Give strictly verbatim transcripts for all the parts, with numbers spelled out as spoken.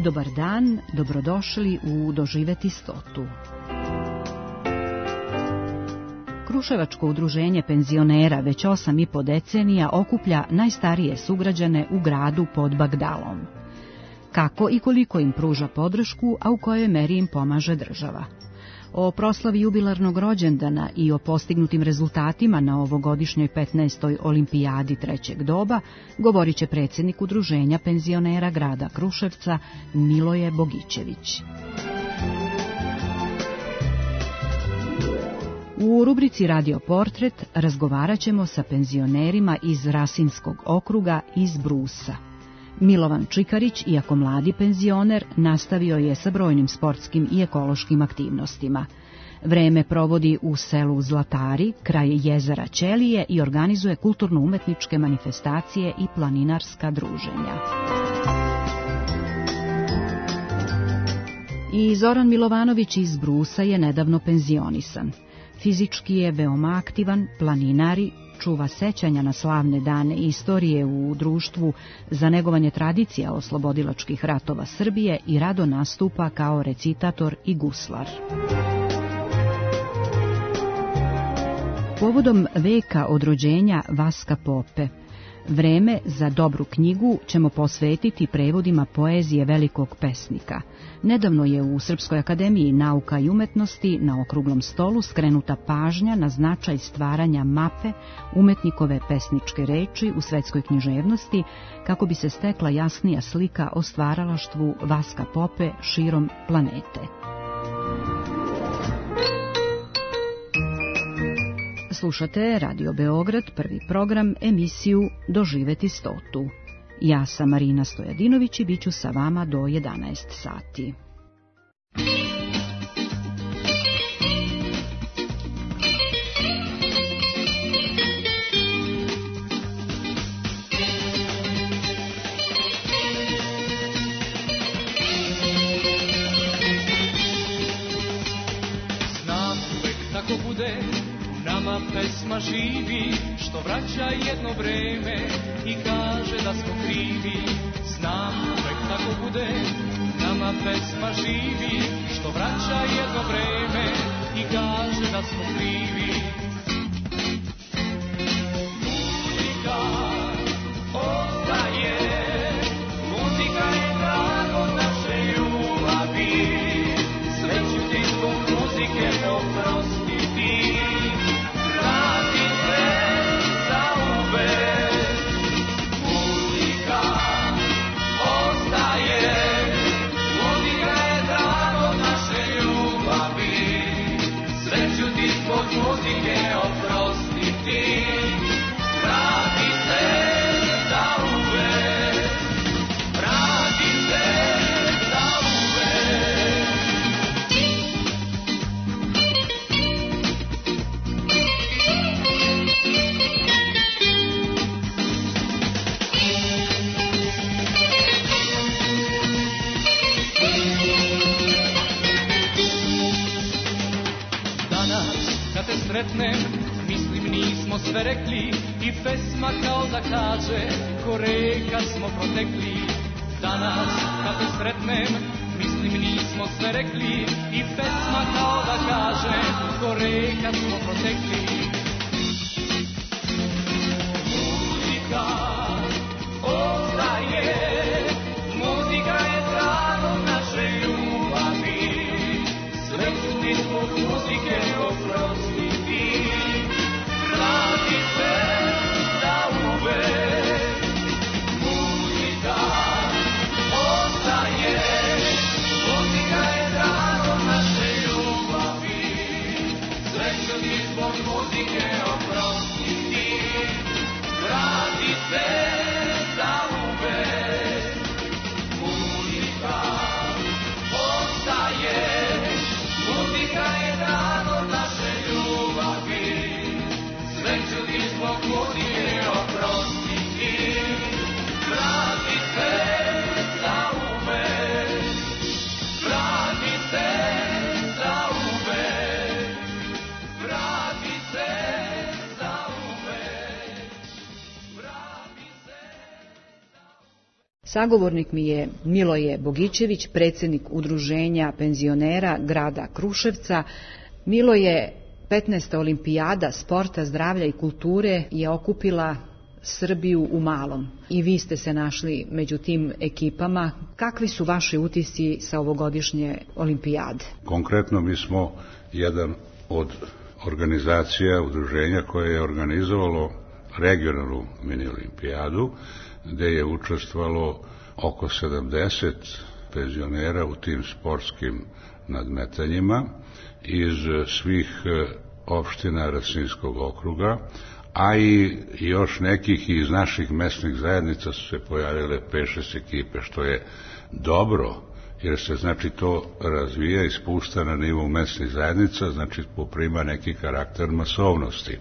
Dobar dan, dobrodošli u Doživeti stotu. Kruševačko udruženje penzionera već osam i po decenija okuplja najstarije sugrađane u gradu pod Bagdalom. Kako i koliko im pruža podršku, a u kojoj meri im pomaže država. O proslavi jubilarnog rođendana i o postignutim rezultatima na ovogodišnjoj petnaestoj olimpijadi trećeg doba govorit će predsjednik udruženja penzionera grada Kruševca Miloje Bogićević. U rubrici Radio Portret razgovarat ćemo sa penzionerima iz Rasinskog okruga iz Brusa. Milovan Čikarić, iako mladi penzioner, nastavio je sa brojnim sportskim i ekološkim aktivnostima. Vreme provodi u selu Zlatari, kraj jezera Ćelije, i organizuje kulturno-umetničke manifestacije i planinarska druženja. I Zoran Milovanović iz Brusa je nedavno penzionisan. Fizički je veoma aktivan, planinari, čuva sećanja na slavne dane istorije u društvu za negovanje tradicija oslobodilačkih ratova Srbije i rado nastupa kao recitator i guslar. Povodom veka od rođenja Vaska Pope, vreme za dobru knjigu ćemo posvetiti prevodima poezije velikog pesnika. Nedavno je u Srpskoj akademiji nauka i umetnosti na okruglom stolu skrenuta pažnja na značaj stvaranja mape umetnikove pesničke reči u svetskoj književnosti, kako bi se stekla jasnija slika o stvaralaštvu Vaska Pope širom planete. Slušate Radio Beograd, prvi program, emisiju Doživeti stotu. Ja sam Marina Stojadinović i bit ću sa vama do jedanaest sati. Znam, uvek tako bude, nama pesma živi, što vraća jedno vreme i kaže da smo krivi. Znam, uvek tako bude, nama pesma živi, što vraća jedno vreme i kaže da smo krivi. Muzika ostaje, muzika je drago naše ljubavi, sve ću ti zbog muzike oprostiti. Muzike oprostiti, vrati se zauvek, vrati se zauvek. Kad te sretnem, mislim nismo sve rekli i pesma kao da kaže, ko reka smo protekli. Danas kad te sretnem, mislim nismo sve rekli i pesma kao da kaže, ko reka smo protekli. Muzika ostaje, muzika je drago naše ljubavi, sve ću ti zbog muzike oprostiti. Vrati se zauvek, muzika ostaje, muzika je drago naše ljubavi, sve ću ti zbog muzike oprostiti. Vrati se zauvek, muzika ostaje, muzika je drago naše ljubavi, sve ću ti zbog muzike oprostiti. Vrati se zauvek, vrati se zauvek, vrati se zauvek, vrati se Sagovornik mi je Miloje Bogićević, predsjednik Udruženja penzionera grada Kruševca. Miloje, petnaesta olimpijada sporta, zdravlja i kulture je okupila Srbiju u malom i vi ste se našli među tim ekipama. Kakvi su vaši utisci sa ovogodišnje olimpijade? Konkretno mi smo jedan od organizacija, udruženja koje je organizovalo regionalnu mini olimpijadu, gde je učestvovalo oko sedamdeset penzionera u tim sportskim nadmetanjima iz svih opština Rasinskog okruga, a i još nekih iz naših mesnih zajednica su se pojavile pet šest ekipe, što je dobro, jer se znači to razvija i spušta na nivou mesnih zajednica, znači poprima neki karakter masovnosti.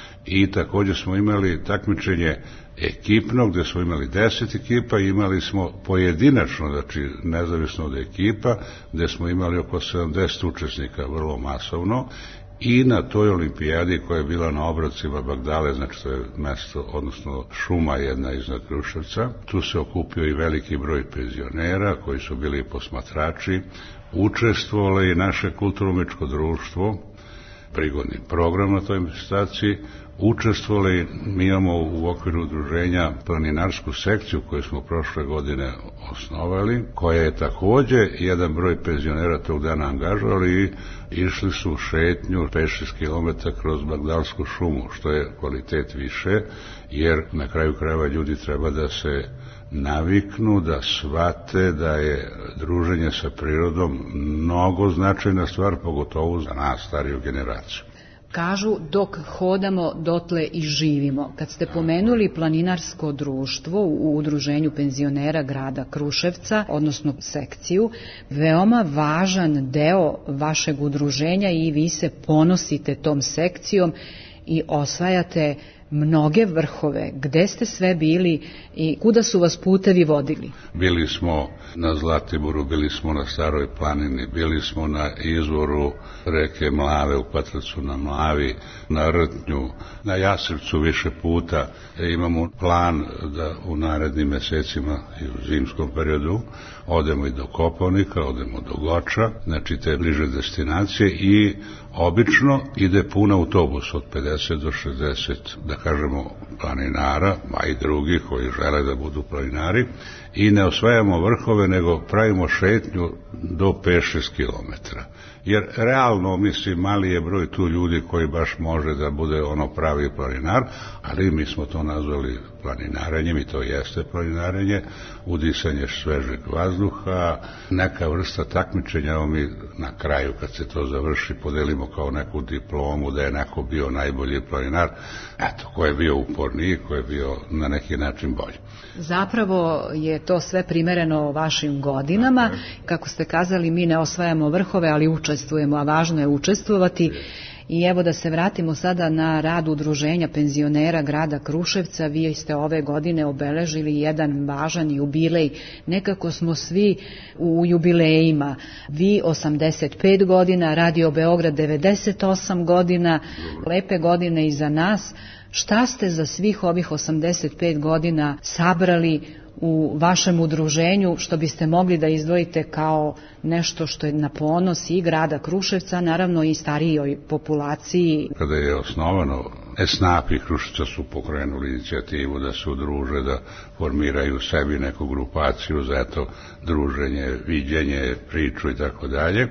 I također smo imali takmičenje ekipno, gde smo imali deset ekipa i imali smo pojedinačno, znači nezavisno od ekipa, gde smo imali oko sedamdeset učesnika, vrlo masovno. I na toj olimpijadi koja je bila na obroncima Bagdale, znači to je mesto, odnosno šuma jedna iznad Kruševca, tu se okupio i veliki broj penzionera koji su bili posmatrači, učestvovali i naše kulturno-umetničko društvo, prigodni program na toj manifestaciji, učestvovali, mi imamo u okviru udruženja planinarsku sekciju koju smo prošle godine osnovali, koja je takođe jedan broj penzionera tog dana angažovali i išli su u šetnju pet šest kilometara kroz Bagdalsku šumu, što je kvalitet više, jer na kraju krajeva ljudi treba da se naviknu, da shvate da je druženje sa prirodom mnogo značajna stvar, pogotovo za nas, stariju generaciju. Kažu, dok hodamo, dotle i živimo. Kad ste pomenuli planinarsko društvo u udruženju penzionera grada Kruševca, odnosno sekciju, veoma važan deo vašeg udruženja i vi se ponosite tom sekcijom i osvajate mnoge vrhove. Gde ste sve bili i kuda su vas putevi vodili? Bili smo na Zlatiboru, bili smo na Staroj planini, bili smo na izvoru reke Mlave, u Patracu na Mlavi, na Rtnju, na Jasrevcu više puta. E, imamo plan da u narednim mesecima i u zimskom periodu odemo i do Kopaonika, odemo do Goča, znači te bliže destinacije, i obično ide pun autobus od pedeset do šezdeset, da kažemo, planinara, a i drugih koji žele da budu planinari, i ne osvajamo vrhove, nego pravimo šetnju do pet šest kilometara. Jer realno, mislim, mali je broj tu ljudi koji baš može da bude ono pravi planinar, ali mi smo to nazvali planinarenjem i to jeste planinarenje, udisanje svežeg vazduha, neka vrsta takmičenja. Evo mi na kraju, kad se to završi, podelimo kao neku diplomu da je neko bio najbolji planinar, eto, ko je bio uporniji, ko je bio na neki način bolji. Zapravo je to sve primereno vašim godinama. Kako ste kazali, mi ne osvajamo vrhove, ali učestvujemo, a važno je učestvovati. I evo da se vratimo sada na rad udruženja penzionera grada Kruševca. Vi ste ove godine obeležili jedan važan jubilej. Nekako smo svi u jubilejima. Vi osamdeset pet godina, Radio Beograd devedeset osam godina, lepe godine iza nas. Šta ste za svih ovih osamdeset pet godina sabrali u vašem udruženju, što biste mogli da izdvojite kao nešto što je na ponos i grada Kruševca, naravno i starijoj populaciji? Kada je osnovano, Esnap i Kruševca su pokrenuli inicijativu da se udruže, da formiraju sebi neku grupaciju za eto druženje, viđenje, priču i tako dalje.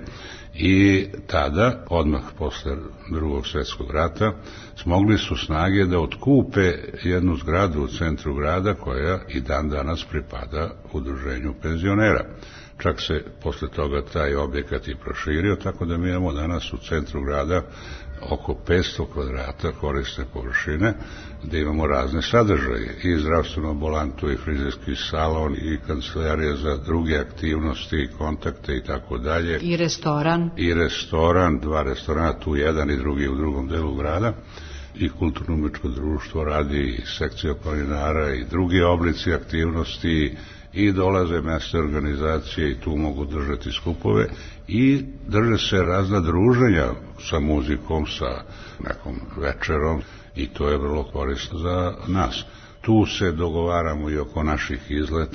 I tada, odmah posle Drugog svjetskog rata, smogli su snage da otkupe jednu zgradu u centru grada koja i dan danas pripada udruženju penzionera. Čak se posle toga taj objekat i proširio, tako da mi imamo danas u centru grada oko petsto kvadrata korisne površine, gde imamo razne sadržaje, i zdravstvenu ambulantu, i frizerski salon, i kancelarije za druge aktivnosti, i kontakte i tako dalje. I restoran. I restoran, dva restorana, tu jedan i drugi u drugom delu grada. I kulturno-umetničko društvo radi, i sekcija planinara, i drugi oblici aktivnosti, i dolaze mesne organizacije i tu mogu držati skupove, i drže se razna druženja sa muzikom, sa nekom večerom, i to je vrlo korisno za nas. Tu se dogovaramo i oko naših izleta,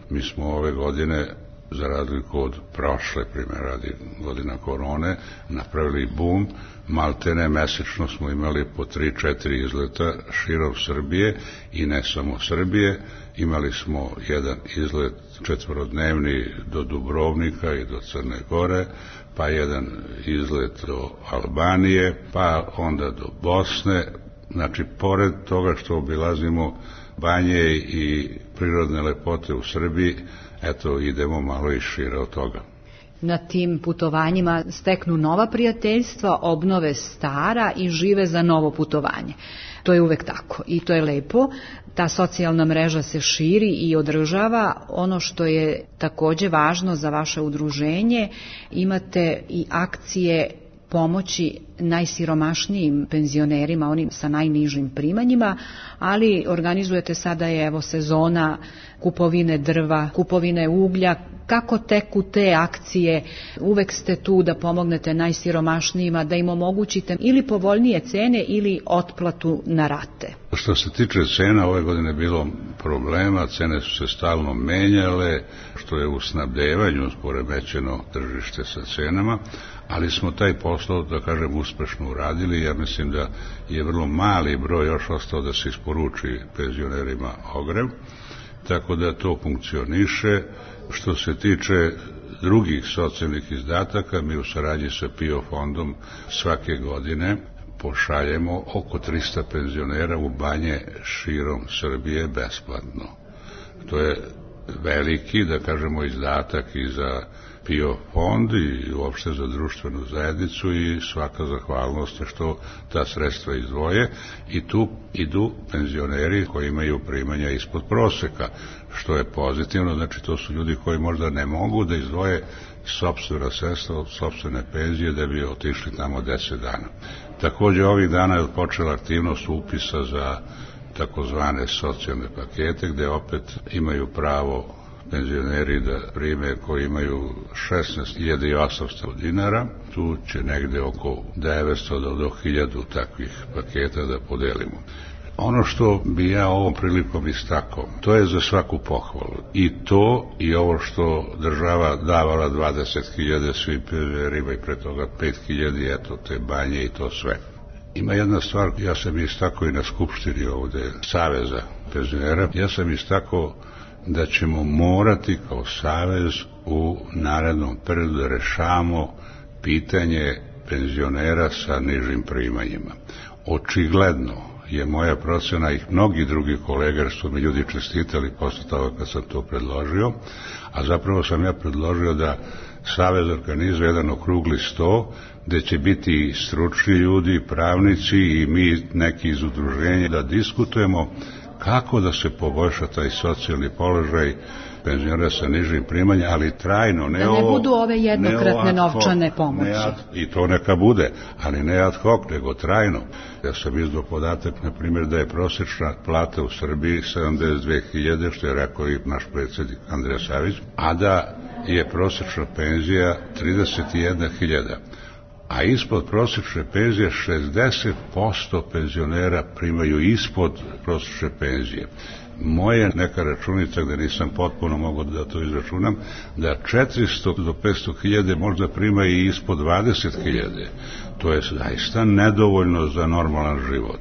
Mi smo ove godine, za razliku od prošle, primjer radi godina korone, napravili boom, maltene mesečno smo imali po tri četiri izleta širom Srbije i ne samo Srbije. Imali smo jedan izlet četvorodnevni do Dubrovnika i do Crne Gore, pa jedan izlet do Albanije, pa onda do Bosne. Znači, pored toga što obilazimo banje i prirodne lepote u Srbiji, eto, idemo malo i šire od toga. Na tim putovanjima steknu nova prijateljstva, obnove stara i žive za novo putovanje. To je uvek tako i to je lepo. Ta socijalna mreža se širi i održava. Ono što je takođe važno za vaše udruženje, imate i akcije pomoći najsiromašnijim penzionerima, onim sa najnižim primanjima, ali organizujete sada je evo sezona kupovine drva, kupovine uglja. Kako teku te akcije? Uvek ste tu da pomognete najsiromašnijima, da im omogućite ili povoljnije cene ili otplatu na rate. Što se tiče cena, ove godine je bilo problema, cene su se stalno menjale, što je u snabdevanju poremećeno tržište sa cenama, ali smo taj posao, da kažem, uspešno uradili. Ja mislim da je vrlo mali broj još ostao da se isporuči penzionerima ogrev, tako da to funkcioniše. Što se tiče drugih socijalnih izdataka, mi u saradnji sa P I O fondom svake godine pošaljemo oko trista penzionera u banje širom Srbije besplatno. To je veliki, da kažemo, izdatak i za P I O fond i uopšte za društvenu zajednicu i svaka zahvalnost što ta sredstva izdvoje i tu idu penzioneri koji imaju primanja ispod proseka, što je pozitivno. Znači, to su ljudi koji možda ne mogu da izdvoje sopstvena sredstva od sopstvene penzije da bi otišli tamo deset dana. Takođe, ovih dana je počela aktivnost upisa za takozvane socijalne pakete, gde opet imaju pravo penzioneri da prime koji imaju šesnaest hiljada osamsto dinara. Tu će negde oko devetsto do hiljadu takvih paketa da podelimo. Ono što bi ja ovom prilikom istakao, to je za svaku pohvalu. I to i ovo što država davala dvadeset hiljada svim penzionerima i pre toga pet hiljada, eto te banje i to sve. Ima jedna stvar, ja sam istakao i na skupštini ovde Saveza penzionera, ja sam istakao da ćemo morati kao savez u narednom periodu da rešavamo pitanje penzionera sa nižim primanjima. Očigledno je moja procena i mnogi drugi kolega, jer su mi ljudi čestitali posle toga kad sam to predložio, a zapravo sam ja predložio da savez organizuje jedan okrugli sto gde će biti stručni ljudi, pravnici i mi neki iz udruženja da diskutujemo kako da se poboljša taj socijalni položaj penzionera sa nižim primanjem, ali trajno, ne, da ne ovo, budu ove jednokratne novčane pomoći. Ne ad, I to neka bude, ali ne ad hoc, nego trajno. Ja sam izdao podatak, na primjer, da je prosječna plata u Srbiji sedamdeset dve hiljade, što je rekao i naš predsjednik Andrija Savić, a da je prosječna penzija trideset jedna hiljada. A ispod prosječne penzije šezdeset posto penzionera primaju ispod prosječne penzije. Moje neka računica, gde nisam potpuno mogao da to izračunam, da četiristo do petsto hiljade možda prima i ispod dvadeset hiljade. To je zaista nedovoljno za normalan život.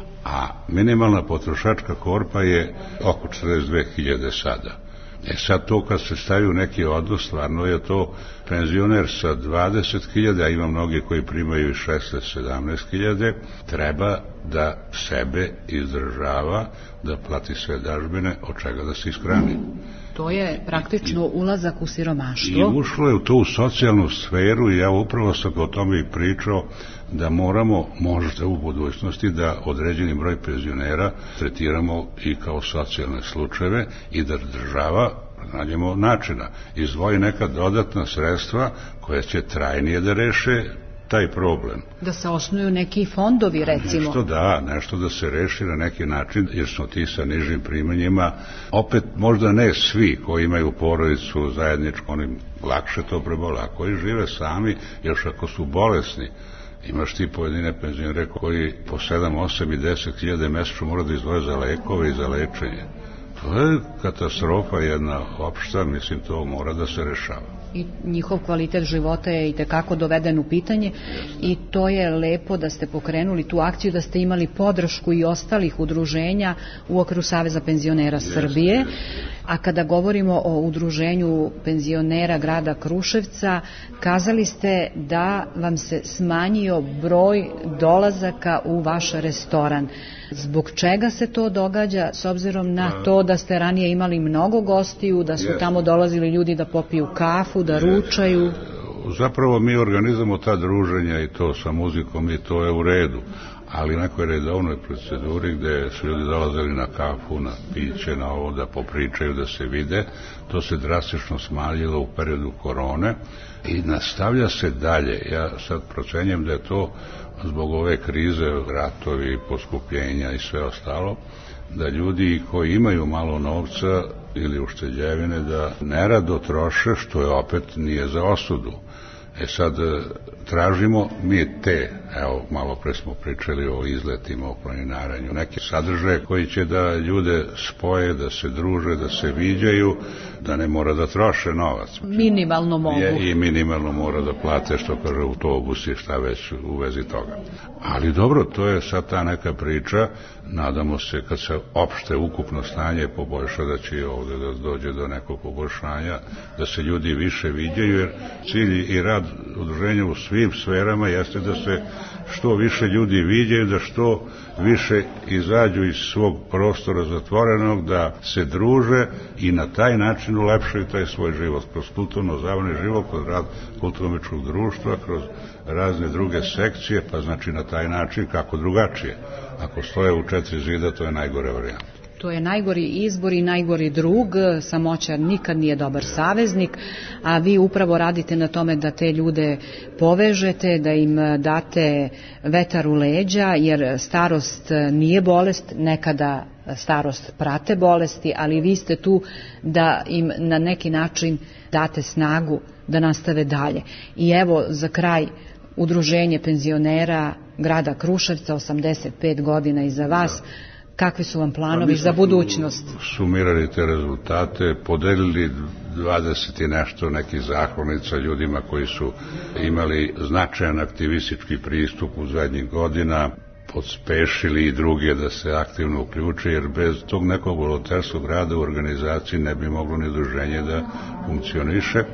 A minimalna potrošačka korpa je oko četrdeset dve hiljade sada. E sad to kad se stavi u neki odnos, stvarno je to penzioner sa dvadeset hiljada, a ima mnogi koji primaju i šesnaest sedamnaest hiljade, treba da sebe izdržava, da plati sve dažbine, od čega da se ishrani. To je praktično I, ulazak u siromaštvo. I ušlo je u to u socijalnu sferu i ja upravo sam o tome i pričao da moramo možda u budućnosti da određeni broj penzionera tretiramo i kao socijalne slučajeve i da država nađemo načina, izdvoji neka dodatna sredstva koja će trajnije da reše taj problem. Da se osnuju neki fondovi, recimo. Nešto da, nešto da se reši na neki način, jer smo ti sa nižim primanjima, opet možda ne svi koji imaju porodicu zajedničku, oni lakše to prebole, a koji žive sami, još ako su bolesni. Imaš ti pojedine penzionere koji po sedam, osam i deset hiljada mesečno mora da izdvoje za lekove i za lečenje. To je katastrofa jedna opšta, mislim, to mora da se rešava. I njihov kvalitet života je i tekako doveden u pitanje i to je lepo da ste pokrenuli tu akciju, da ste imali podršku i ostalih udruženja u okviru Saveza penzionera Srbije. Jeste, jeste. A kada govorimo o udruženju penzionera grada Kruševca, kazali ste da vam se smanjio broj dolazaka u vaš restoran. Zbog čega se to događa, s obzirom na to da ste ranije imali mnogo gostiju, da su tamo dolazili ljudi da popiju kafu, da ručaju? Zapravo mi organizamo ta druženja i to sa muzikom i to je u redu, ali nekoj redovnoj proceduri gde su ljudi dolazili na kafu, na piće, na ovo, da popričaju, da se vide. To se drastično smanjilo u periodu korone i nastavlja se dalje. Ja sad procenjem da je to zbog ove krize, ratovi, poskupljenja i sve ostalo, da ljudi koji imaju malo novca ili ušteđevine da nerado troše, što je opet nije za osudu. E sad, tražimo mi te, evo, malo pre smo pričali o izletima, o planinaranju, neke sadržaje koji će da ljude spoje, da se druže, da se viđaju, da ne mora da troše novac. Minimalno mogu. Je, i minimalno mora da plate, što kaže autobus i šta već u vezi toga. Ali dobro, to je sad ta neka priča, nadamo se kad se opšte ukupno stanje poboljša, da će i ovde da dođe do nekog poboljšanja, da se ljudi više viđaju, jer cilj i rad udruženja u svim sferama jeste da se što više ljudi viđaju, da što više izađu iz svog prostora zatvorenog, da se druže i na taj način ulepšaju taj svoj život, kroz kulturno-zabavni život, kroz rad kulturno-umetničkog društva, kroz razne druge sekcije, pa znači na taj način kako drugačije. Ako stoje u četiri zida, to je najgore varijanta. To je najgori izbor i najgori drug, samoća nikad nije dobar saveznik, a vi upravo radite na tome da te ljude povežete, da im date vetar u leđa, jer starost nije bolest, nekada starost prate bolesti, ali vi ste tu da im na neki način date snagu da nastave dalje. I evo za kraj, udruženje penzionera grada Kruševca, osamdeset pet godina iza vas, kakvi su vam planovi za budućnost? Sumirali te rezultate, podelili dvadeset i nešto nekih zahvalnica ljudima koji su imali značajan aktivistički pristup u zadnjih godina, podspešili i druge da se aktivno uključe, jer bez tog nekog volonterskog rada u organizaciji ne bi moglo ni udruženje da funkcioniše.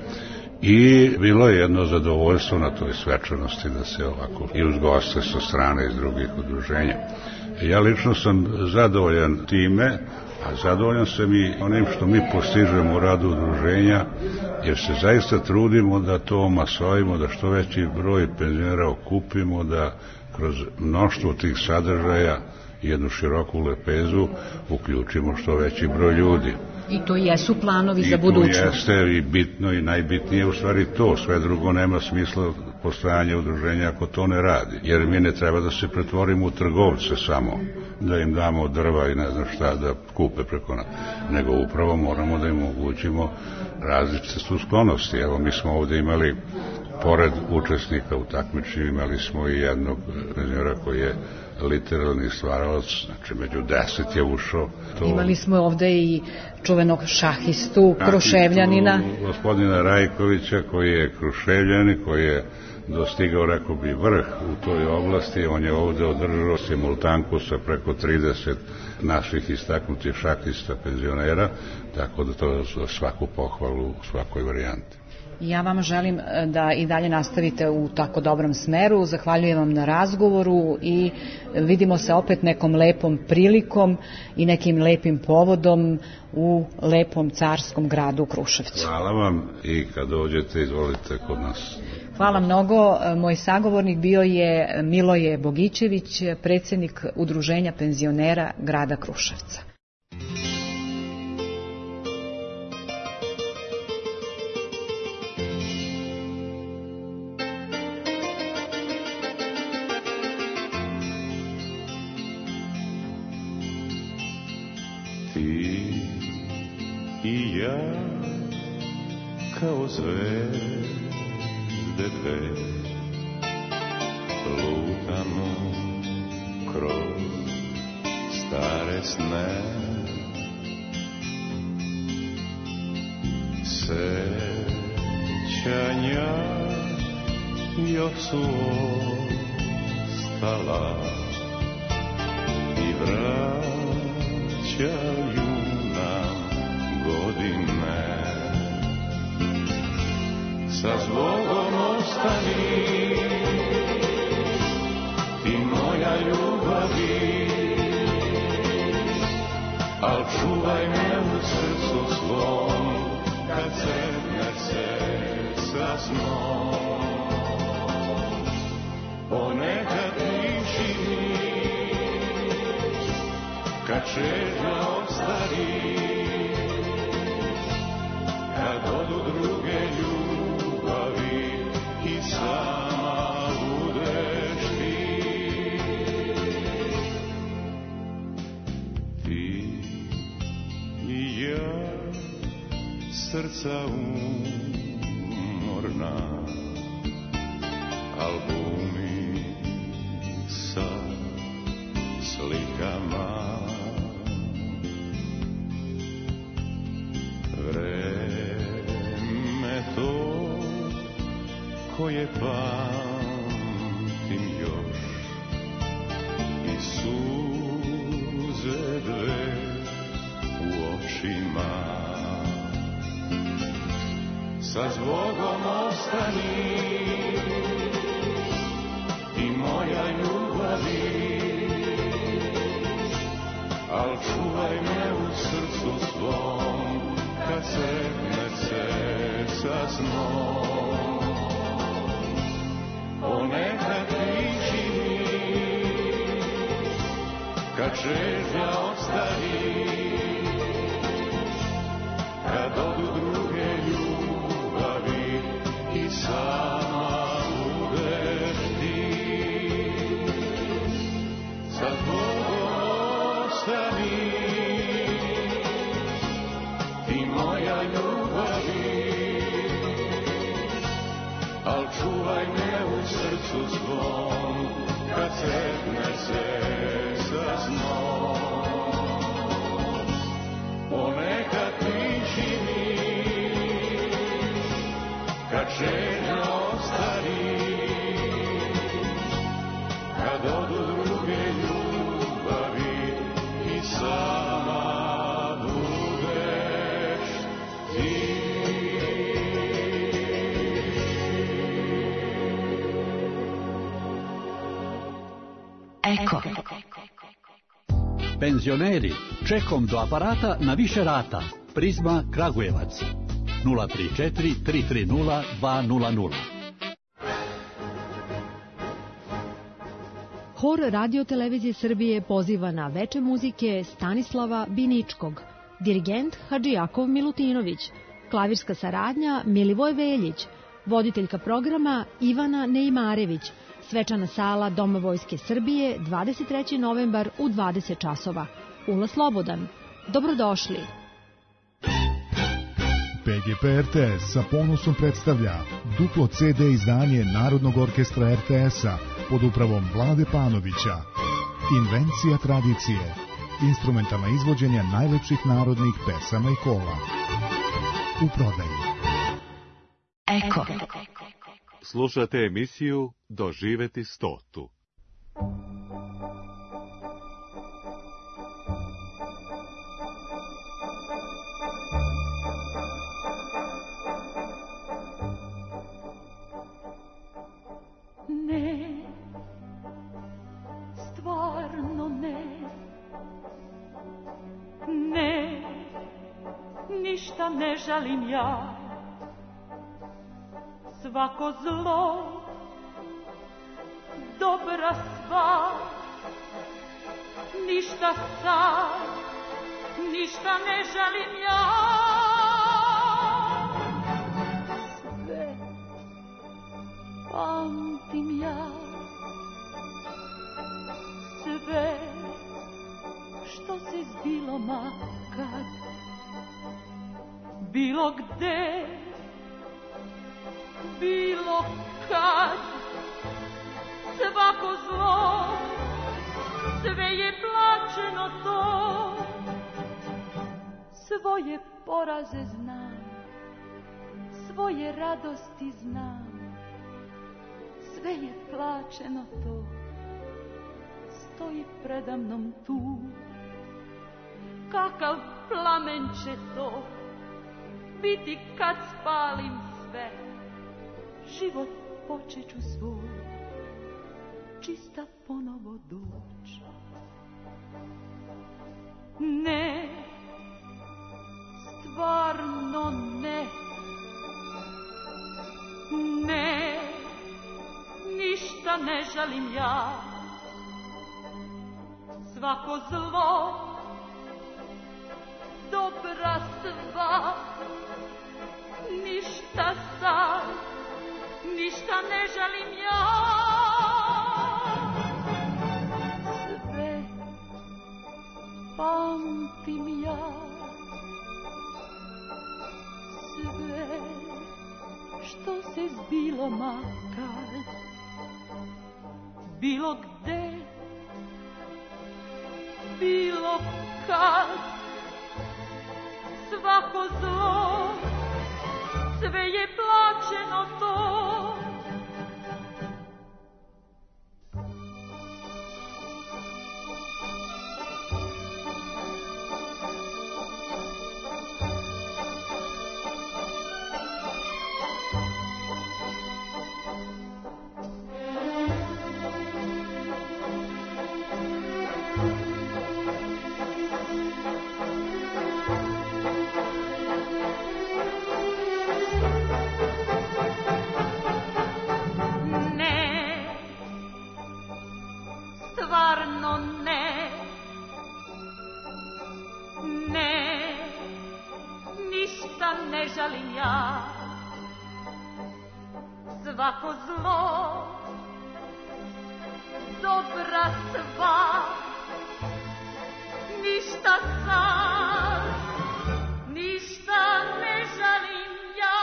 I bilo je jedno zadovoljstvo na toj svečanosti da se ovako i uz goste sa strane iz drugih udruženja. Ja lično sam zadovoljan time, a zadovoljan sam i onim što mi postižemo u radu udruženja, jer se zaista trudimo da to omasovimo, da što veći broj penzionera okupimo, da kroz mnoštvo tih sadržaja jednu široku lepezu uključimo što veći broj ljudi. I to jesu planovi za budućnost. I to jeste i bitno i najbitnije u stvari to. Sve drugo nema smisla postojanja udruženja ako to ne radi. Jer mi ne treba da se pretvorimo u trgovce samo, da im damo drva i ne znam šta da kupe preko nas. Nego upravo moramo da im omogućimo različite su sklonosti. Evo mi smo ovde imali, pored učesnika u takmičenju, imali smo i jednog penzionera koji je literalni stvaralac, znači među deset je ušao. To... Imali smo ovde i čuvenog šahistu, Kruševljanina. Gospodina Rajkovića, koji je Kruševljanin, koji je dostigao, rekao bi, vrh u toj oblasti. On je ovde održao simultanku sa preko trideset naših istaknutih šahista penzionera, tako da to je svaku pohvalu u svakoj varijanti. Ja vam želim da i dalje nastavite u tako dobrom smeru, zahvaljujem vam na razgovoru i vidimo se opet nekom lepom prilikom i nekim lepim povodom u lepom carskom gradu Kruševcu. Hvala vam i kad dođete izvolite kod nas. Hvala mnogo. Moj sagovornik bio je Miloje Bogićević, predsjednik Udruženja penzionera grada Kruševca. I ja kao zvezde dve lutamo kroz stare sne, sjećanja još su ostala i vraćaju nam godine. Sa zbogom ostani, ti moja ljubavi, al čuvaj me u srcu svom, kad sedne se sa snom. Ponekad liči mi, kad čežnja ostari, kad odu druge ljubavi i sama budeš ti. Ti i ja, srca umorna, albumi sa slikama. Vreme to koje pamtim još i suze dve u očima. Sa zbogom ostani, ti moja ljubavi, al čuvaj me u srcu svom, kad sedne se sa snom. Ponekad liči mi, kad čežnja ostari, kad odu druge ljubavi i sama budeš ti. Sa Bogom ostani, ti moja ljubavi, al čuvaj me u srcu svom, kad sedne se sa snom. Ponekad liči mi, kad želja ostari, kad odu druge ljubavi i sama budeš ti. Eko. Penzioneri, čekom do aparata na više rata. Prizma Kragujevac. nula tri četiri tri tri nula dva nula nula. Hor Radio Televizije Srbije poziva na veče muzike Stanislava Biničkog, dirigent Hadžijakov Milutinović, klavirska saradnja Milivoj Veljić, voditeljka programa Ivana Neimarević, svečana sala Doma Vojske Srbije, dvadeset treći novembar u dvadeset časova. Ulaz slobodan. Dobrodošli. P G P R T S sa ponosom predstavlja duplo C D izdanje Narodnog orkestra R T S-a pod upravom Vlade Panovića. Invencija tradicije. Instrumentalna izvođenja najlepših narodnih pesama i kola. U prodaji. Eko. Slušate emisiju Doživeti stotu. Ne, stvarno ne, ne, ništa ne žalim ja. Svako zlo, dobra sva, ništa sad, ništa ne žalim ja. Sve pamtim ja, sve što se zbilo makad, bilo gde, bilo kad, svako zlo, sve je plaćeno to, svoje poraze znam, tvoje radosti znam, sve je plaćeno to, stoji predamnom tu. Kakav plamen će to biti kad spalim sve, život počeću svoj, čista ponovo doć. Ne, stvarno ne, ne, ništa ne žalim ja, svako zlo, dobra sva, ništa sad, ništa ne žalim ja. Sve pamtim ja, sve što se zbilo makar, bilo gde, bilo kad, svako zlo, sve je plaćeno to. Svako zlo, dobra sva, ništa sad, ništa ne žalim ja.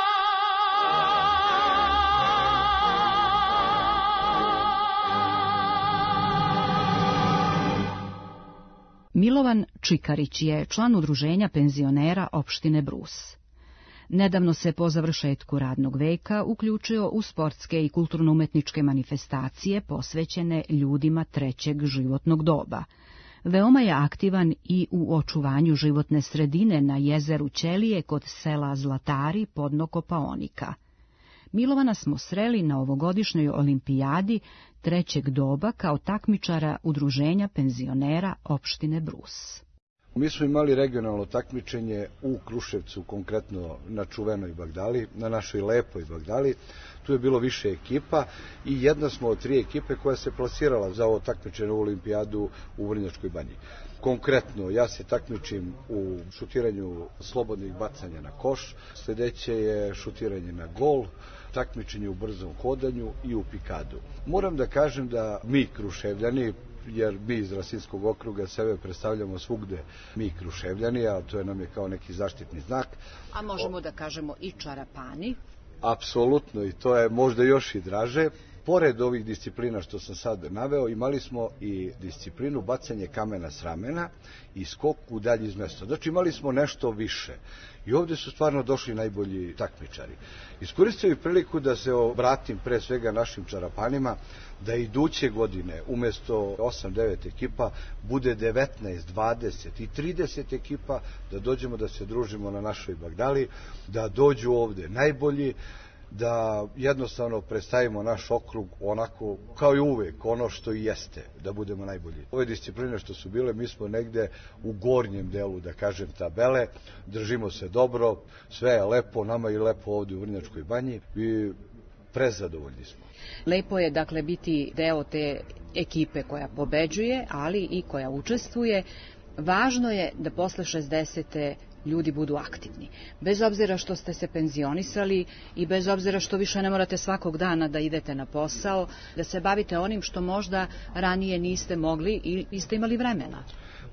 Milovan Čikarić je član udruženja penzionera opštine Brus. Nedavno se po završetku radnog veka uključio u sportske i kulturno-umetničke manifestacije posvećene ljudima trećeg životnog doba. Veoma je aktivan i u očuvanju životne sredine na jezeru Ćelije kod sela Zlatari podno Kopaonika. Milovana smo sreli na ovogodišnjoj olimpijadi trećeg doba kao takmičara udruženja penzionera opštine Brus. Mi smo imali regionalno takmičenje u Kruševcu, konkretno na čuvenoj Bagdali, na našoj lepoj Bagdali. Tu je bilo više ekipa i jedna smo od tri ekipe koja se plasirala za ovo takmičenje u olimpijadu u Vrnjačkoj banji. Konkretno, ja se takmičim u šutiranju slobodnih bacanja na koš, sljedeće je šutiranje na gol, takmičenje u brzom hodanju i u pikadu. Moram da kažem da mi Kruševljani, jer mi iz Rasinskog okruga sebe predstavljamo svugde mi Kruševljani, a to je nam je kao neki zaštitni znak. A možemo da kažemo i Čarapani? Apsolutno, i to je možda još i draže. Pored ovih disciplina što sam sad naveo, imali smo i disciplinu bacanje kamena s ramena i skok u dalji iz mesta. Znači imali smo nešto više. I ovdje su stvarno došli najbolji takmičari. Iskoristio bih priliku da se obratim pre svega našim Čarapanima, da iduće godine umjesto osam devet ekipa bude devetnaest, dvadeset i trideset ekipa, da dođemo da se družimo na našoj Bagdali, da dođu ovdje najbolji, da jednostavno predstavimo naš okrug onako kao i uvek, ono što i jeste, da budemo najbolji. Ove discipline što su bile, mi smo negde u gornjem delu, da kažem, tabele, držimo se dobro, sve je lepo, nama je lepo ovdje u Vrnjačkoj banji i prezadovoljni smo. Lepo je dakle biti deo te ekipe koja pobeđuje, ali i koja učestvuje. Važno je da posle šezdesete ljudi budu aktivni. Bez obzira što ste se penzionisali i bez obzira što više ne morate svakog dana da idete na posao, da se bavite onim što možda ranije niste mogli i niste imali vremena.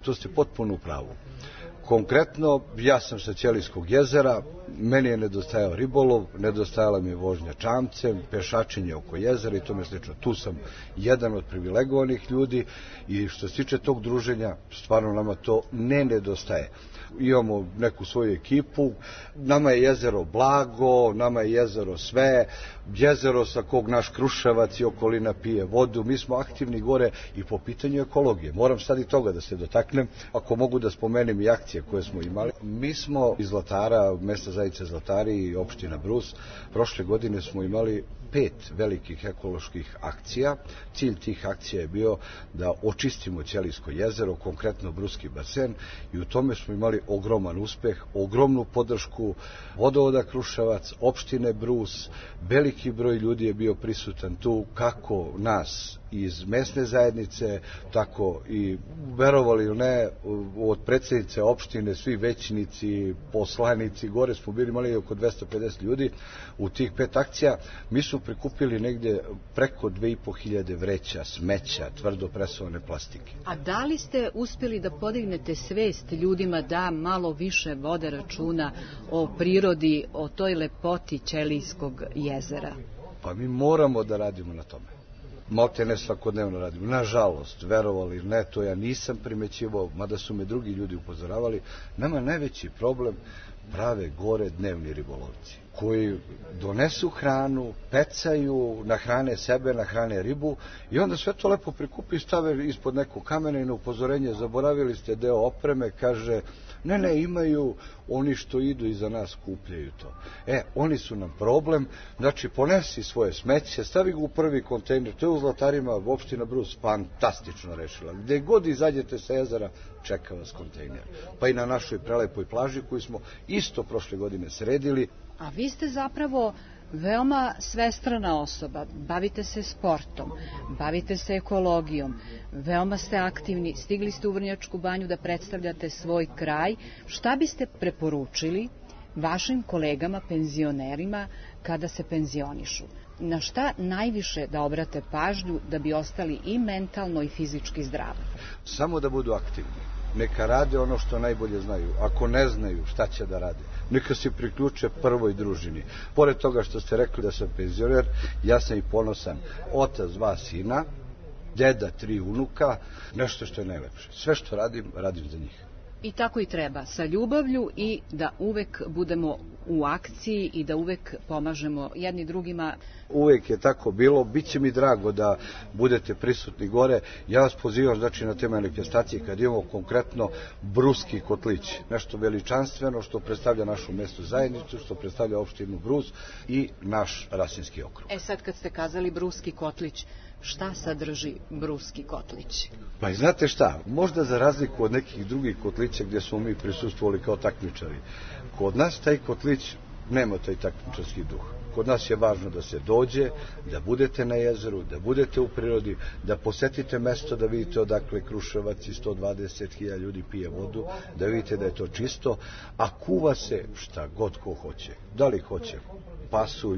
to ste potpuno u pravu. Konkretno, ja sam sa Ćelijskog jezera, meni je nedostajao ribolov, nedostajala mi je vožnja čamcem, pešačenje oko jezera i tome slično. Tu sam jedan od privilegovanih ljudi i što se tiče tog druženja, stvarno nama to ne nedostaje. Imamo neku svoju ekipu, nama je jezero blago, nama je jezero sve, jezero sa kog naš Kruševac i okolina pije vodu, mi smo aktivni gore i po pitanju ekologije. Moram sad i toga da se dotaknem, ako mogu da spomenem i akcije koje smo imali. Mi smo iz Zlatara, mesta zajednice Zlatari i opština Brus, prošle godine smo imali pet velikih ekoloških akcija. Cilj tih akcija je bio da očistimo Ćelijsko jezero, konkretno Bruski basen, i u tome smo imali ogroman uspeh, ogromnu podršku vodovoda Kruševac, opštine Brus, veliki broj ljudi je bio prisutan tu, kako nas iz mesne zajednice, tako i, verovali ili ne, od predsjednice opštine, svi većnici, poslanici, gore smo bili, imali oko dvesta pedeset ljudi u tih pet akcija. Mi smo prikupili negdje preko dve i po hiljade vreća, smeća, tvrdo presovane plastike. A da li ste uspjeli da podignete svest ljudima da malo više vode računa o prirodi, o toj lepoti Ćelijskog jezera? Pa mi moramo da radimo na tome. Malte ne svakodnevno radimo. Nažalost, verovali ne, to ja nisam primećivao, mada su me drugi ljudi upozoravali, nama najveći problem prave gore dnevni ribolovci, koji donesu hranu, pecaju, nahrane sebe, nahrane ribu i onda sve to lepo prikupi i stave ispod nekog kamena i na upozorenje, zaboravili ste deo opreme, kaže, ne, ne, imaju oni što idu iza nas, kupljaju to. E, oni su nam problem, znači ponesi svoje smeće, stavi ga u prvi kontejner, to je u Zlatarima, opština Brus, fantastično rešila. Gde god izađete sa jezera, čeka vas kontejner. Pa i na našoj prelepoj plaži koju smo isto prošle godine sredili. A vi ste zapravo veoma svestrana osoba, bavite se sportom, bavite se ekologijom, veoma ste aktivni, stigli ste u Vrnjačku banju da predstavljate svoj kraj. Šta biste preporučili vašim kolegama, penzionerima, kada se penzionišu? Na šta najviše da obrate pažnju da bi ostali i mentalno i fizički zdravi? Samo da budu aktivni. Neka rade ono što najbolje znaju. Ako ne znaju, šta će da rade? Neka se priključe prvoj družini. Pored toga što ste rekli da sam penzioner, ja sam i ponosan. Otac dva sina, deda tri unuka, nešto što je najlepše. Sve što radim, radim za njih. I tako i treba, sa ljubavlju i da uvek budemo u akciji i da uvek pomažemo jedni drugima. Uvek je tako bilo, bit će mi drago da budete prisutni gore. Ja vas pozivam, znači, na te manifestacije kad imamo konkretno Bruski kotlić, nešto veličanstveno što predstavlja našu mesnu zajednicu, što predstavlja opštinu Brus i naš Rasinski okrug. E sad kad ste kazali Bruski kotlić, šta sadrži Bruski kotlić? Pa i znate šta, možda za razliku od nekih drugih kotlića gdje smo mi prisustvovali kao takmičari, kod nas taj kotlić nema taj takmičarski duh. Kod nas je važno da se dođe, da budete na jezeru, da budete u prirodi, da posetite mesto, da vidite odakle Kruševac i sto dvadeset hiljada ljudi pije vodu, da vidite da je to čisto, a kuva se šta god ko hoće. Da li hoće pasulj,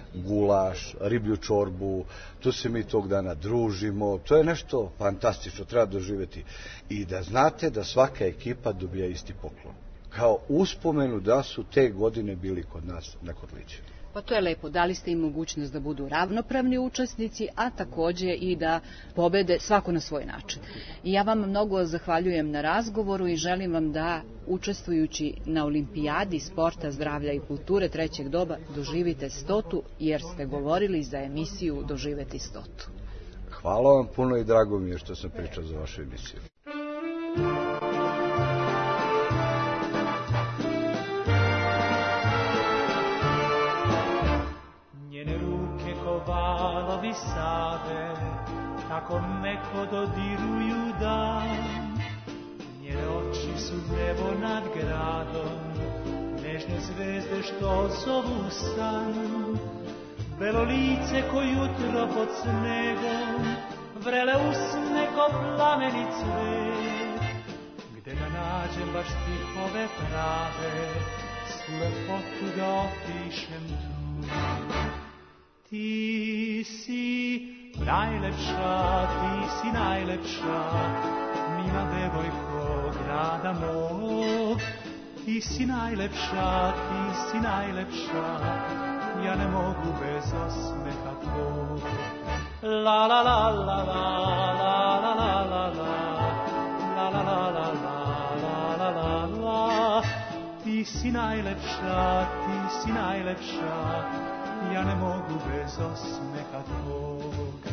gulaš, riblju čorbu, tu se mi tog dana družimo, to je nešto fantastično, treba doživjeti. I da znate da svaka ekipa dobija isti poklon. Kao uspomenu da su te godine bili kod nas na kotliću. Pa to je lepo, dali ste im mogućnost da budu ravnopravni učesnici, a takođe i da pobede svako na svoj način. I ja vam mnogo zahvaljujem na razgovoru i želim vam da, učestvujući na olimpijadi sporta, zdravlja i kulture trećeg doba, doživite stotu, jer ste govorili za emisiju Doživeti stotu. Hvala vam puno i drago mi je što sam pričao za vašu emisiju. Valovi Save tako meko dodiruju dan, njene oči su nebo nad gradom, nežne zvezde što zovu san, belo lice ko jutro pod snegom, vrele usne ko plameni cvet, gde da nađem baš stihove prave, svu lepotu da opišem tu. Ti si najlepša, ti si najlepša, mila devojko grada mog, ti si najlepša, ti si najlepša, ja ne mogu bez osmeha tvog. La la la la la la la la la la la la la la la la la la, ti si najlepša, ti si najlepša, ja ne mogu bez osmeha tvog.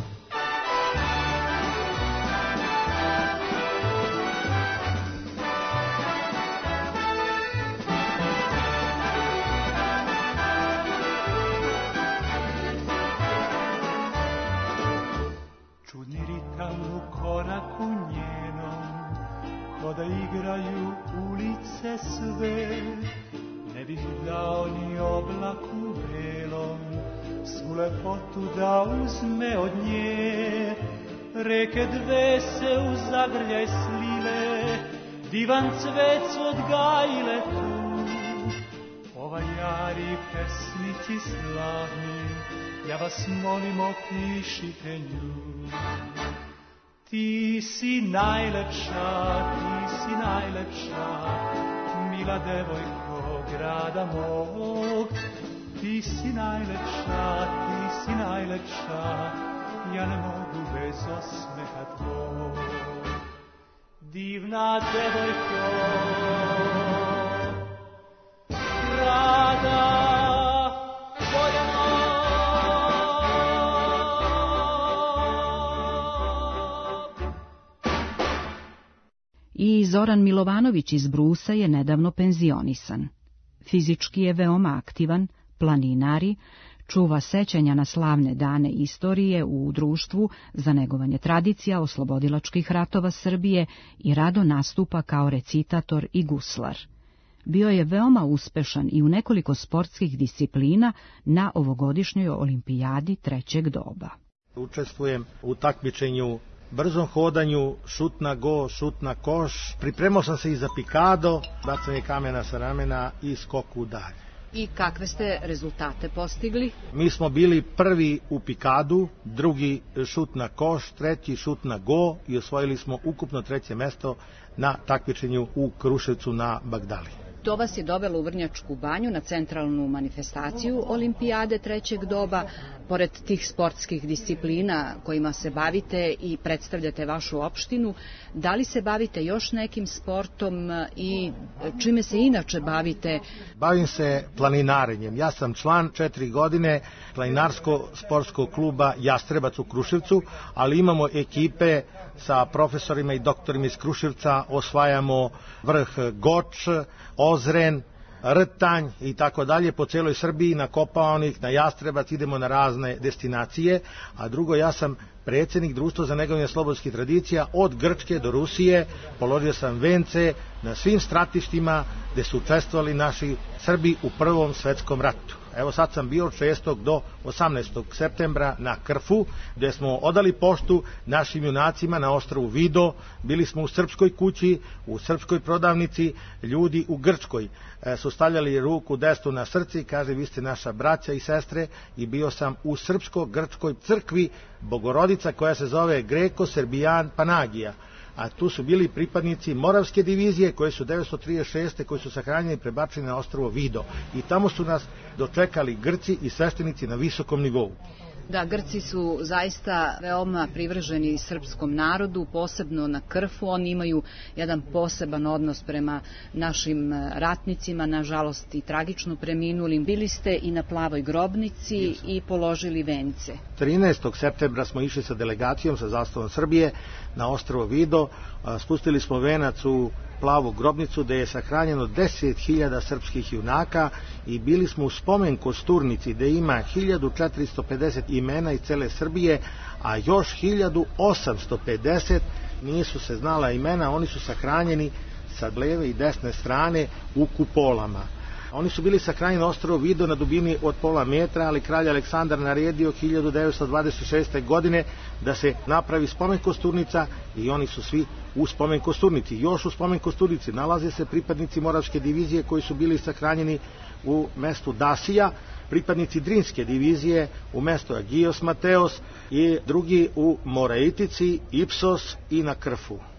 Čudni ritam u koraku njenom, ko da igraju ulice sve, ne bih dao ni oblaku belom, svu lepotu da uzme od nje. Reke dve se u zagrljaj slile, divan cvet su odgajile tu. Ova jari pesnici slavni, ja vas molim opišite nju. Ti si najlepša, ti si najlepša, mila devojko grada mog. Ti si najlepša, ti si najlepša, ja ne mogu bez osmeha tvog. Divna devojko grada mog. I Zoran Milovanović iz Brusa je nedavno penzionisan. Fizički je veoma aktivan, planinari, čuva sećanja na slavne dane istorije u društvu za negovanje tradicija oslobodilačkih ratova Srbije i rado nastupa kao recitator i guslar. Bio je veoma uspešan i u nekoliko sportskih disciplina na ovogodišnjoj olimpijadi trećeg doba. Učestvujem u takmičenju brzom hodanju, šut na go, šut na koš. Pripremao sam se i za pikado, bacanje kamena sa ramena i skoku dalje. I kakve ste rezultate postigli? Mi smo bili prvi u pikadu, drugi šut na koš, treći šut na go i osvojili smo ukupno treće mesto na takmičenju u Kruševcu na Bagdali. To vas je dovelo u Vrnjačku banju na centralnu manifestaciju olimpijade trećeg doba. Pored tih sportskih disciplina kojima se bavite i predstavljate vašu opštinu, da li se bavite još nekim sportom i čime se inače bavite? Bavim se planinarenjem. Ja sam član četiri godine planinarsko-sportskog kluba Jastrebac u Kruševcu, ali imamo ekipe sa profesorima i doktorima iz Kruševca, osvajamo vrh Goč, Ozren, Rtanj i tako dalje po celoj Srbiji, na Kopaonik, na Jastrebac, idemo na razne destinacije, a drugo, ja sam predsjednik Društva za negovanje slobodskih tradicija od Grčke do Rusije, položio sam vence na svim stratištima gde su učestvovali naši Srbi u Prvom svetskom ratu. Evo sad sam bio od šestog do osamnaestog septembra na Krfu, gde smo odali poštu našim junacima na ostrvu Vido. Bili smo u srpskoj kući, u srpskoj prodavnici, ljudi u Grčkoj e, su stavljali ruku desnu na srce i kaže vi ste naša braća i sestre, i bio sam u srpsko-grčkoj crkvi Bogorodica koja se zove Greko-Serbijan Panagija. A tu su bili pripadnici Moravske divizije koje su devetsto trideset šeste koji su sahranjeni i prebačeni na ostrvo Vido. I tamo su nas dočekali Grci i sveštenici na visokom nivou. Da, Grci su zaista veoma privrženi srpskom narodu, posebno na Krfu. Oni imaju jedan poseban odnos prema našim ratnicima, nažalost i tragično preminulim. Bili ste i na Plavoj grobnici yes. i položili vence. trinaestog septembra smo išli sa delegacijom, sa zastavom Srbije, na ostrvo Vido. Spustili smo venac u Plavu grobnicu gde je sahranjeno deset hiljada srpskih junaka i bili smo u spomen kosturnici gde ima hiljadu četiristo pedeset imena iz cele Srbije, a još hiljadu osamsto pedeset nisu se znala imena. Oni su sahranjeni sa leve i desne strane u kupolama. Oni su bili sahranjeni na ostrvu Vido na dubini od pola metra, ali kralj Aleksandar naredio hiljadu devetsto dvadeset šeste. godine da se napravi spomen kosturnica i oni su svi u spomen kosturnici. Još u spomen kosturnici nalaze se pripadnici Moravske divizije koji su bili sahranjeni u mestu Dasija, pripadnici Drinske divizije u mestu Agios Mateos i drugi u Moraitici, Ipsos i na Krfu.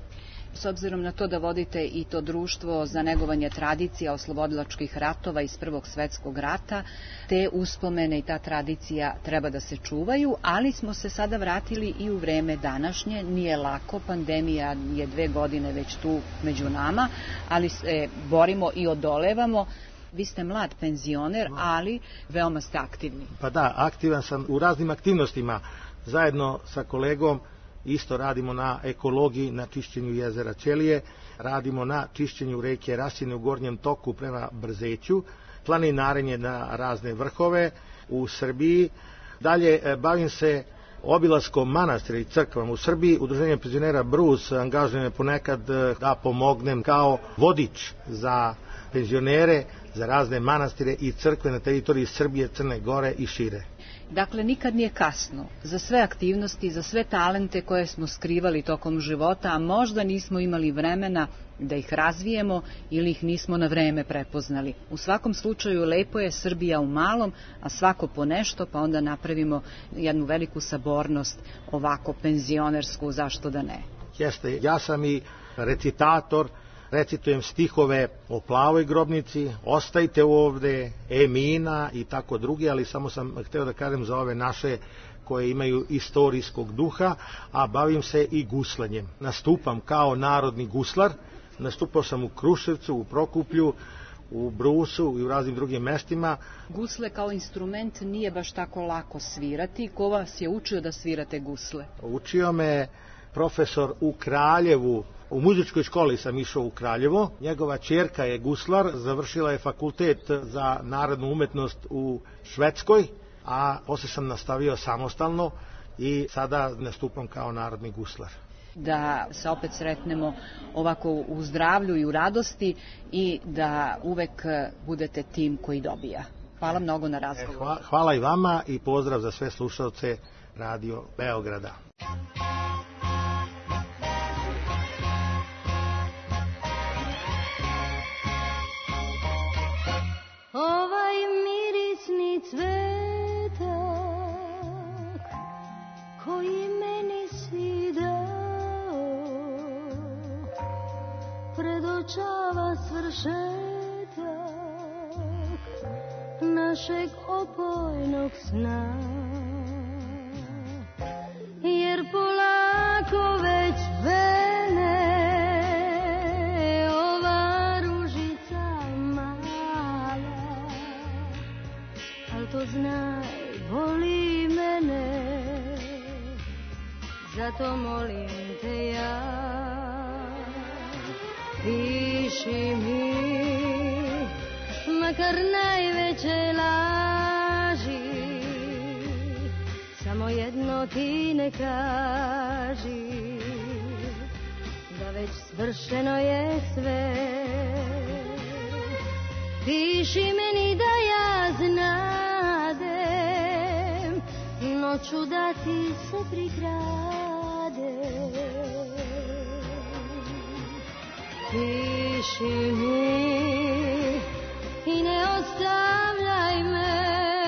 S obzirom na to da vodite i to društvo za negovanje tradicija oslobodilačkih ratova iz Prvog svetskog rata, te uspomene i ta tradicija treba da se čuvaju, ali smo se sada vratili i u vreme današnje. Nije lako, pandemija je dve godine već tu među nama, ali se borimo i odolevamo. Vi ste mlad penzioner, ali veoma ste aktivni. Pa da, aktivan sam u raznim aktivnostima. Zajedno sa kolegom isto radimo na ekologiji, na čišćenju jezera Ćelije, radimo na čišćenju reke Rasine u gornjem toku prema Brzeću, planinarenje na razne vrhove u Srbiji. Dalje bavim se obilaskom manastira i crkvama u Srbiji. Udruženje penzionera Brus angažuje me ponekad da pomognem kao vodič za penzionere, za razne manastire i crkve na teritoriji Srbije, Crne Gore i šire. Dakle, nikad nije kasno za sve aktivnosti, za sve talente koje smo skrivali tokom života, a možda nismo imali vremena da ih razvijemo ili ih nismo na vreme prepoznali. U svakom slučaju, lepo je Srbija u malom, a svako po nešto, pa onda napravimo jednu veliku sabornost, ovako penzionersku, zašto da ne? Jeste, ja sam i recitator, recitujem stihove o Plavoj grobnici, Ostajte ovde, Emina i tako drugi, ali samo sam hteo da kažem za ove naše koje imaju istorijskog duha, a bavim se i guslanjem. Nastupam kao narodni guslar, nastupao sam u Kruševcu, u Prokuplju, u Brusu i u raznim drugim mestima. Gusle kao instrument nije baš tako lako svirati. Ko vas je učio da svirate gusle? Učio me profesor u Kraljevu. U muzičkoj školi sam išao u Kraljevo. Njegova ćerka je guslar, završila je fakultet za narodnu umetnost u Švedskoj, a posle sam nastavio samostalno i sada nastupam kao narodni guslar. Da se opet sretnemo ovako u zdravlju i u radosti i da uvek budete tim koji dobija. Hvala mnogo na razgovoru. Hvala, hvala i vama i pozdrav za sve slušalce Radio Beograda. Ovaj mirisni cvetak koji meni si dao predočava svršetak našeg opojnog sna, jer polako već vene ova ružica mala, al to znaj, boli mene, zato molim te ja, piši mi, makar najveće laži, samo jedno ti ne kaži, da već svršeno je sve. Piši meni da ja znadem, noću da ti se prikrade. Piši mi i ne ostavljaj me,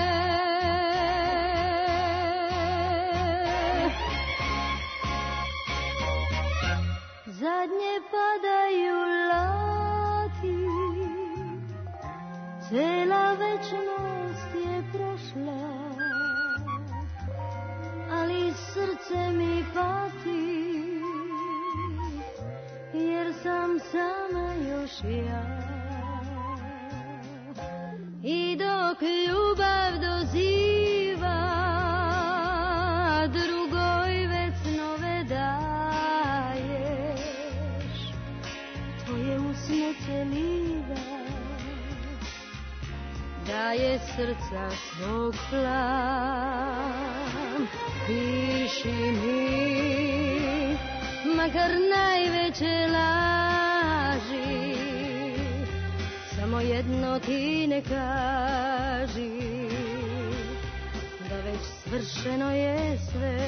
zadnje padaju lati, cela večnost je prošla, ali srce mi pati, jer sam sama još ja. I dok ljubav doziva, drugoj već nove daješ, tvoje usne celiva, daje srca svog plan. Piši mi, makar najveće laži, samo jedno ti ne kaži, da već svršeno je sve.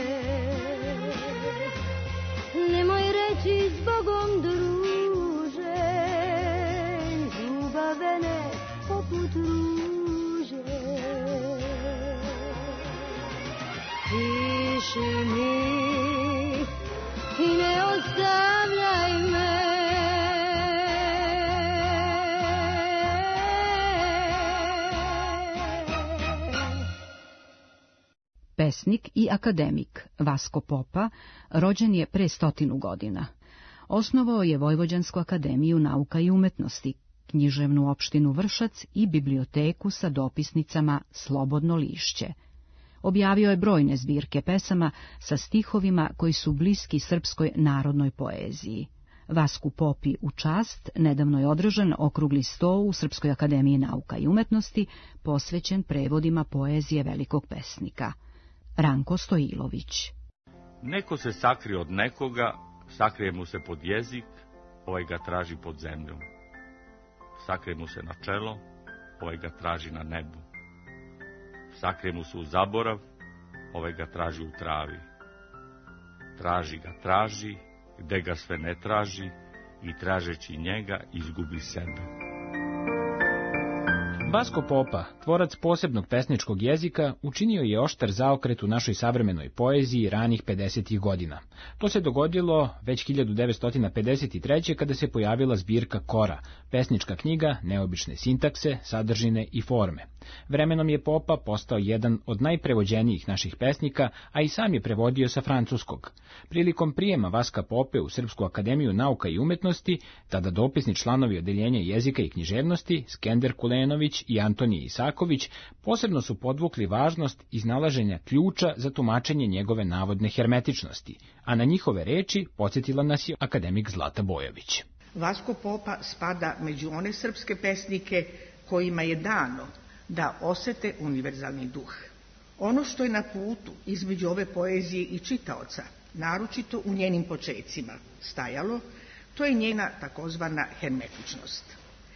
Nemoj reći s Bogom druže, ljubavene poput ruže. Piši mi i ne ostavljaj me, pesnik i akademik Vasko Popa rođen je pre stotinu godina. Osnovao je Vojvođansku akademiju nauka i umetnosti, književnu opštinu Vršac i biblioteku sa dopisnicama Slobodno lišće. Objavio je brojne zbirke pesama sa stihovima koji su bliski srpskoj narodnoj poeziji. Vasku Popi u čast nedavno je održan okrugli sto u Srpskoj akademiji nauka i umetnosti posvećen prevodima poezije velikog pesnika. Ranko Stojilović. Neko se sakrije od nekoga, sakrije mu se pod jezik, ovaj ga traži pod zemljom. Sakrije mu se na čelo, ovaj ga traži na nebu. Sakrije mu se u zaborav, ovaj ga traži u travi. Traži ga, traži, gde ga sve ne traži, i tražeći njega izgubi sebe. Vasko Popa, tvorac posebnog pesničkog jezika, učinio je oštar zaokret u našoj savremenoj poeziji ranih pedesetih godina. To se dogodilo već hiljadu devetsto pedeset treće. kada se pojavila zbirka Kora, pesnička knjiga neobične sintakse, sadržine i forme. Vremenom je Popa postao jedan od najprevođenijih naših pesnika, a i sam je prevodio sa francuskog. Prilikom prijema Vaska Pope u Srpsku akademiju nauka i umetnosti, tada dopisni članovi odeljenja jezika i književnosti, Skender Kulenović i Antonije Isaković, posebno su podvukli važnost iznalaženja ključa za tumačenje njegove navodne hermetičnosti, a na njihove reči podsjetila nas je akademik Zlata Bojović. Vasko Popa spada među one srpske pesnike kojima je dano da osete univerzalni duh. Ono što je na putu između ove poezije i čitaoca, naročito u njenim počecima, stajalo, to je njena takozvana hermetičnost.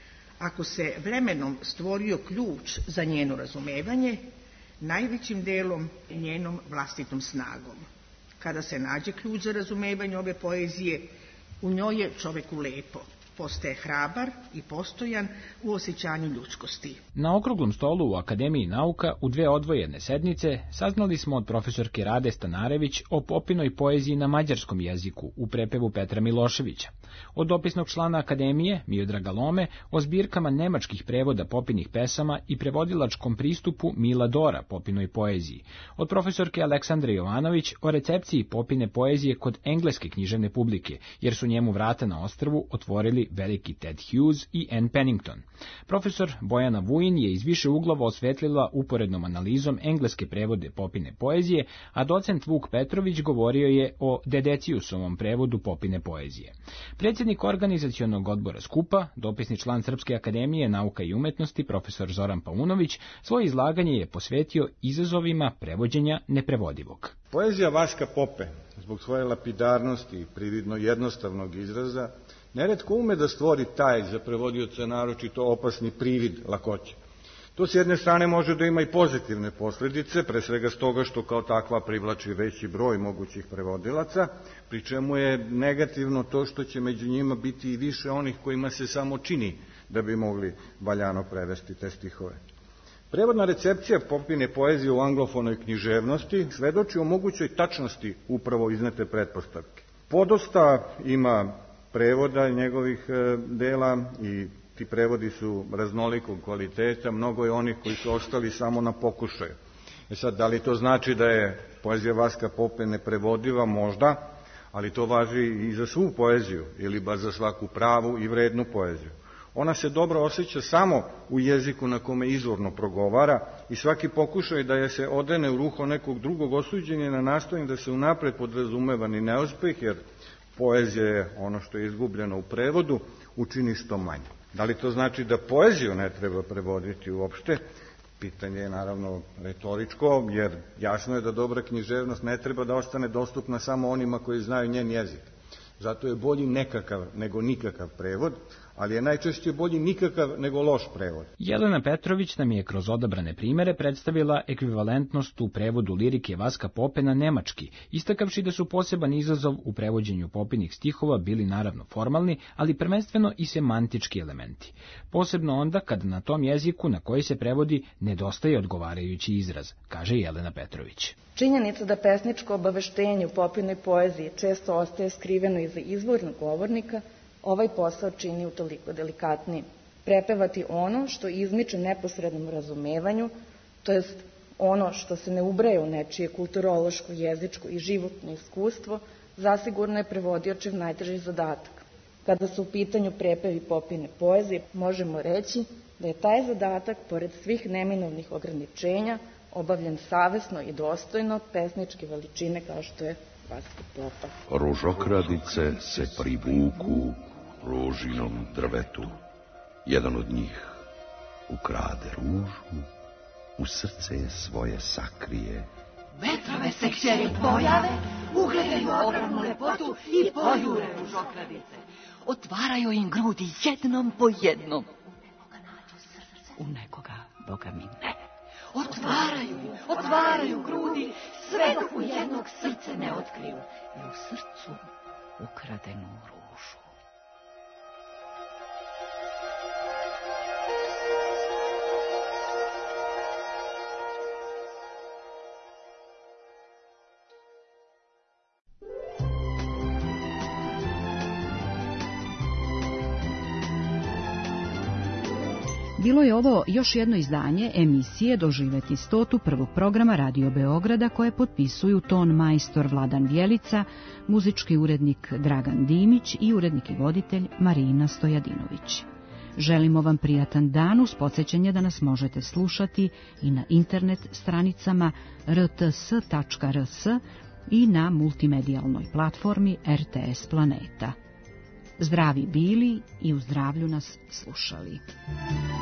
Ako se vremenom stvorio ključ za njeno razumevanje, najvećim delom njenom vlastitom snagom. Kada se nađe ključ za razumevanje ove poezije, u njoj je čoveku lepo, postaje hrabar i postojan u osjećanju ljudskosti. Na okruglom stolu u Akademiji nauka u dve odvojene sednice saznali smo od profesorke Rade Stanarević o Popinoj poeziji na mađarskom jeziku u prepevu Petra Miloševića, od dopisnog člana Akademije Miodraga Lome o zbirkama nemačkih prevoda Popinih pesama i prevodilačkom pristupu Mila Dora Popinoj poeziji, od profesorke Aleksandre Jovanović o recepciji Popine poezije kod engleske književne publike, jer su njemu vrata na ostrvu otvorili veliki Ted Hughes i Anne Pennington. Profesor Bojana Vujin je iz više uglova osvetlila uporednom analizom engleske prevode Popine poezije, a docent Vuk Petrović govorio je o Dedeciusovom prevodu Popine poezije. Predsjednik organizacionog odbora skupa, dopisni član Srpske akademije nauka i umetnosti, profesor Zoran Paunović, svoje izlaganje je posvetio izazovima prevođenja neprevodivog. Poezija Vaska Pope, zbog svoje lapidarnosti i prividno jednostavnog izraza, neretko ume da stvori taj za prevodioca naročito opasni privid lakoće. To s jedne strane može da ima i pozitivne posljedice, pre svega stoga što kao takva privlači veći broj mogućih prevodilaca, pri čemu je negativno to što će među njima biti i više onih kojima se samo čini da bi mogli valjano prevesti te stihove. Prevodna recepcija Popine poezije u anglofonoj književnosti svedoči o mogućoj tačnosti upravo iznete pretpostavke. Podosta ima prevoda njegovih dela i ti prevodi su raznolikog kvaliteta, mnogo je onih koji su ostali samo na pokušaju. E sad, da li to znači da je poezija Vaska Pope neprevodiva? Možda, ali to važi i za svu poeziju, ili bar za svaku pravu i vrednu poeziju. Ona se dobro osjeća samo u jeziku na kome izvorno progovara i svaki pokušaj da je se odene u ruho nekog drugog osuđenja na nastojanje da se unapred podrazumeva ni neuspeh, jer poezija je ono što je izgubljeno u prevodu, učini što manje. Da li to znači da poeziju ne treba prevoditi uopšte? Pitanje je naravno retoričko, jer jasno je da dobra književnost ne treba da ostane dostupna samo onima koji znaju njen jezik. Zato je bolji nekakav nego nikakav prevod, ali je najčešće bolji nikakav nego loš prevod. Jelena Petrović nam je kroz odabrane primere predstavila ekvivalentnost u prevodu lirike Vaska Pope na nemački, istakavši da su poseban izazov u prevođenju Popinih stihova bili naravno formalni, ali prvenstveno i semantički elementi. Posebno onda kada na tom jeziku na koji se prevodi nedostaje odgovarajući izraz, kaže Jelena Petrović. Činjenica da pesničko obaveštenje u Popinoj poeziji često ostaje skriveno iza izvornog govornika, ovaj posao čini utoliko delikatnijim. Prepevati ono što izmiče neposrednom razumevanju, to jest Ono što se ne ubraje u nečije kulturološko, jezičko i životno iskustvo, zasigurno je prevodiočev najteži zadatak. Kada su u pitanju prepevi Popine poezije, možemo reći da je taj zadatak, pored svih neminovnih ograničenja, obavljen savesno i dostojno pesničke veličine kao što je Vasko Popa. Ružokradice se privuku ružinom drvetu. Jedan od njih ukrade ružu, u srce svoje sakrije. Vetrove se kćeri pojave, ugledaju ogromnu lepotu i pojure ružokradice. Otvaraju im grudi jednom po jednom. U nekoga, Boga mi ne. Otvaraju, otvaraju grudi, sve dok u jednog srce ne otkriju. I u srcu ukradenu ružu. Bilo je ovo još jedno izdanje emisije Doživeti stotu prvog programa Radio Beograda koje potpisuju ton majstor Vladan Bjelica, muzički urednik Dragan Dimić i urednik i voditelj Marina Stojadinović. Želimo vam prijatan dan uz podsjećanje da nas možete slušati i na internet stranicama r t s tačka r s i na multimedijalnoj platformi R T S Planeta. Zdravi bili i u zdravlju nas slušali.